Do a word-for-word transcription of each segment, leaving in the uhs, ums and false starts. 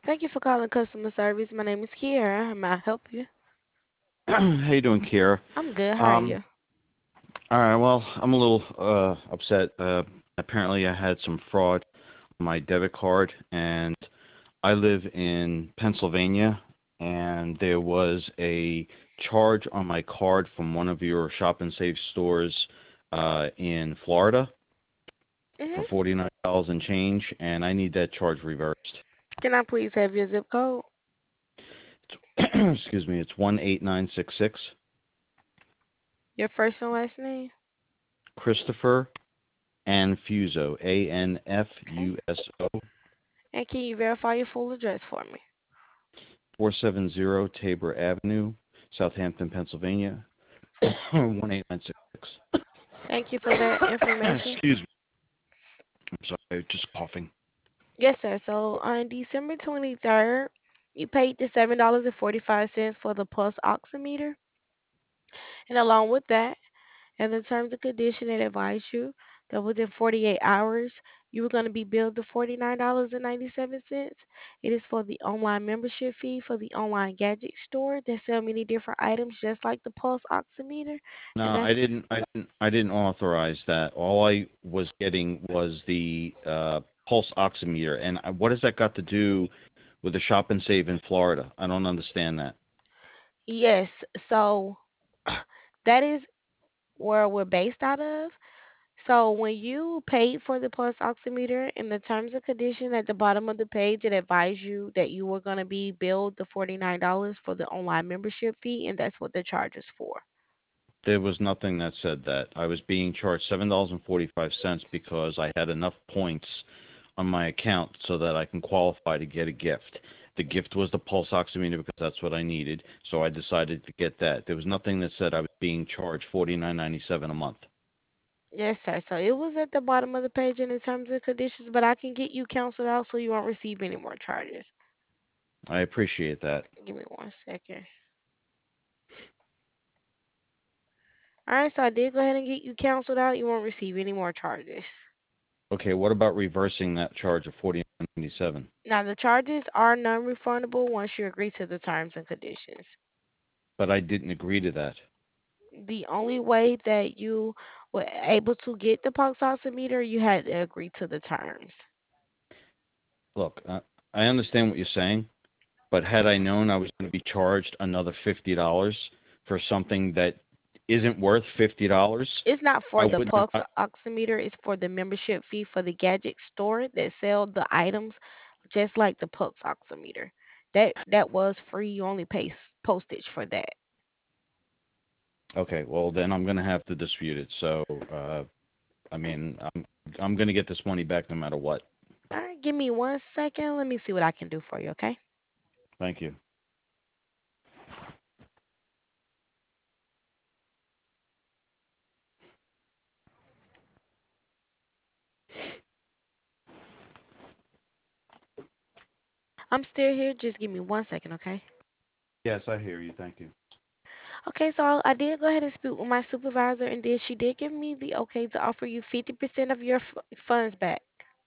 Thank you for calling customer service. My name is Kiara. How may I help you? How you doing, Kiera? I'm good. How are Um, you? all right. Well, I'm a little uh, upset. Uh, apparently, I had some fraud on my debit card, and I live in Pennsylvania, and there was a charge on my card from one of your Shop and Save stores uh, in Florida for hmm forty-nine dollars and change, and I need that charge reversed. Can I please have your zip code? Excuse me. It's one eight nine six six. Your first and last name? Christopher Anfuso. A N F Okay. U S O. And can you verify your full address for me? four seventy Tabor Avenue, Southampton, Pennsylvania, one eight nine six six. Thank you for that information. Excuse me. I'm sorry, just coughing. Yes, sir. So on December twenty-third, you paid the seven dollars and forty-five cents for the pulse oximeter. And along with that, and the terms and conditions that advise you that within forty-eight hours you were going to be billed the forty-nine dollars and ninety-seven cents. It is for the online membership fee for the online gadget store that sell many different items just like the pulse oximeter. No, And that's I didn't. I didn't. I didn't authorize that. All I was getting was the uh, pulse oximeter, and I, what has that got to do with the Shop and Save in Florida? I don't understand that. yes, so that is where we're based out of. So when you paid for the pulse oximeter in the terms and condition at the bottom of the page, it advised you that you were going to be billed the forty-nine dollars for the online membership fee, and that's what the charge is for. There was nothing that said that. I was being charged seven dollars and forty-five cents because I had enough points on my account so that I can qualify to get a gift. The gift was the pulse oximeter because that's what I needed, so I decided to get that. There was nothing that said I was being charged forty-nine ninety-seven a month. Yes, sir. So it was at the bottom of the page in the terms and conditions, but I can get you canceled out so you won't receive any more charges. I appreciate that. Give me one second. All right, so I did go ahead and get you canceled out. You won't receive any more charges. Okay, what about reversing that charge of forty-nine ninety-seven? Now, the charges are non-refundable once you agree to the terms and conditions. But I didn't agree to that. The only way that you were able to get the pulse oximeter, you had to agree to the terms. Look, uh, I understand what you're saying, but had I known I was going to be charged another fifty dollars for something that isn't worth fifty dollars, It's not I for the wouldn't have. pulse I, oximeter, it's for the membership fee for the gadget store that sell the items just like the pulse oximeter. That that was free. You only pay s- postage for that. okay, well then I'm going to have to dispute it. So, uh, I mean, I'm I'm going to get this money back no matter what. All right, give me one second. Let me see what I can do for you, okay? Thank you. I'm still here. Just give me one second, okay? Yes, I hear you. Thank you. Okay, so I did go ahead and speak with my supervisor, and then she did give me the okay to offer you fifty percent of your f- funds back.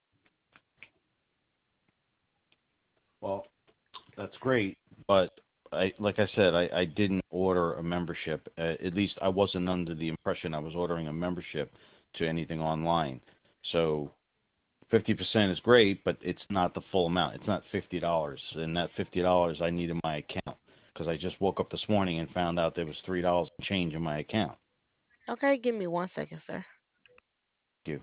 Well, that's great, but I, like I said, I, I didn't order a membership. Uh, at least I wasn't under the impression I was ordering a membership to anything online. So fifty percent is great, but it's not the full amount. It's not fifty dollars, and that fifty dollars I need in my account because I just woke up this morning and found out there was three dollars change in my account. Okay, give me one second, sir. Thank you.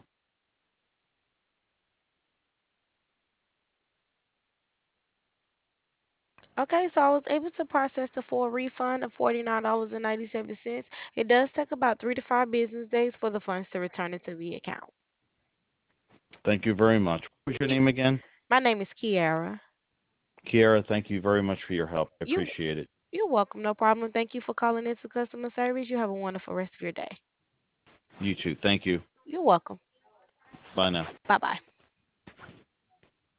Okay, so I was able to process the full refund of forty-nine dollars and ninety-seven cents. It does take about three to five business days for the funds to return into the account. Thank you very much. What was your You, name again? my name is Kiara. Kiara, thank you very much for your help. I You, appreciate it. you're welcome. No problem. Thank you for calling into customer service. You have a wonderful rest of your day. You too. Thank you. You're welcome. Bye now. Bye bye.